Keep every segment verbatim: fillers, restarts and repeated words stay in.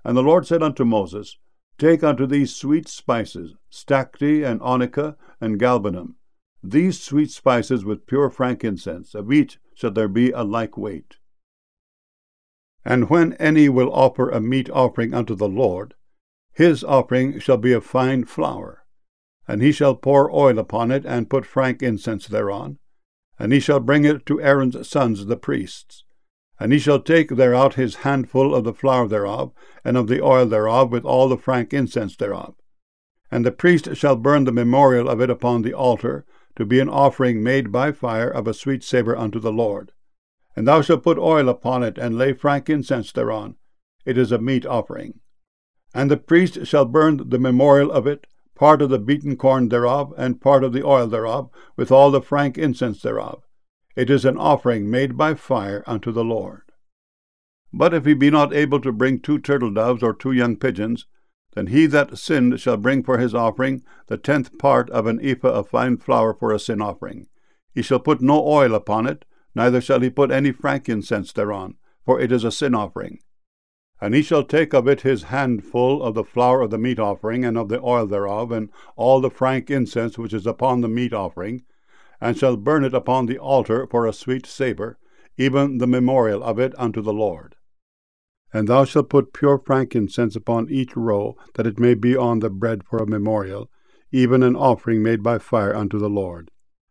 And the Lord said unto Moses, Take unto thee sweet spices, stacte, and onycha, and galbanum, these sweet spices with pure frankincense, of each shall there be a like weight. And when any will offer a meat offering unto the Lord, his offering shall be of fine flour, and he shall pour oil upon it, and put frankincense thereon, and he shall bring it to Aaron's sons the priests. And he shall take thereout his handful of the flour thereof, and of the oil thereof, with all the frankincense thereof. And the priest shall burn the memorial of it upon the altar, to be an offering made by fire of a sweet savour unto the Lord. And thou shalt put oil upon it, and lay frankincense thereon. It is a meat offering. And the priest shall burn the memorial of it, part of the beaten corn thereof, and part of the oil thereof, with all the frankincense thereof. It is an offering made by fire unto the Lord. But if he be not able to bring two turtle doves or two young pigeons, then he that sinned shall bring for his offering the tenth part of an ephah of fine flour for a sin offering. He shall put no oil upon it, neither shall he put any frankincense thereon, for it is a sin offering. And he shall take of it his handful of the flour of the meat offering, and of the oil thereof, and all the frankincense which is upon the meat offering, and shall burn it upon the altar for a sweet savour, even the memorial of it unto the Lord. And thou shalt put pure frankincense upon each row, that it may be on the bread for a memorial, even an offering made by fire unto the Lord.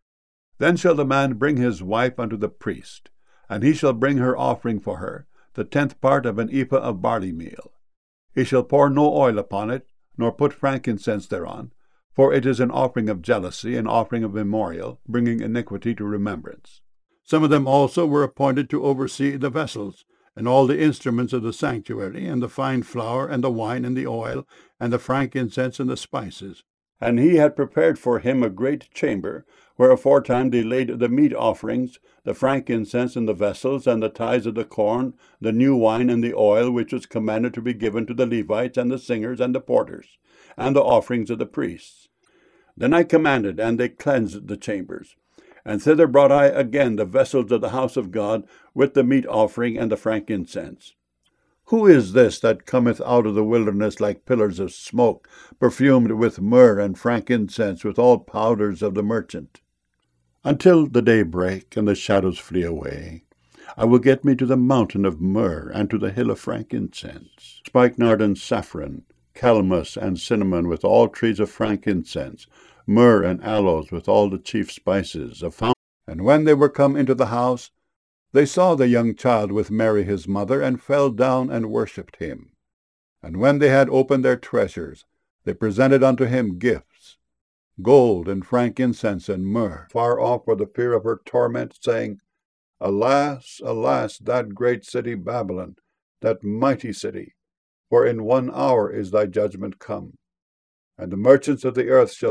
Then shall the man bring his wife unto the priest, and he shall bring her offering for her, the tenth part of an ephah of barley meal. He shall pour no oil upon it, nor put frankincense thereon, for it is an offering of jealousy, an offering of memorial, bringing iniquity to remembrance. Some of them also were appointed to oversee the vessels, and all the instruments of the sanctuary, and the fine flour, and the wine, and the oil, and the frankincense, and the spices. And he had prepared for him a great chamber, where aforetime they laid the meat offerings, the frankincense, and the vessels, and the tithes of the corn, the new wine, and the oil, which was commanded to be given to the Levites, and the singers, and the porters, and the offerings of the priests. Then I commanded, and they cleansed the chambers. And thither brought I again the vessels of the house of God, with the meat offering and the frankincense. Who is this that cometh out of the wilderness like pillars of smoke, perfumed with myrrh and frankincense, with all powders of the merchant? Until the day break, and the shadows flee away, I will get me to the mountain of myrrh, and to the hill of frankincense, spikenard and saffron, calamus and cinnamon, with all trees of frankincense, myrrh and aloes, with all the chief spices, a fountain. And when they were come into the house, they saw the young child with Mary his mother, and fell down and worshipped him. And when they had opened their treasures, they presented unto him gifts, gold and frankincense and myrrh, far off for the fear of her torment, saying, Alas, alas, that great city Babylon, that mighty city, for in one hour is thy judgment come. And the merchants of the earth shall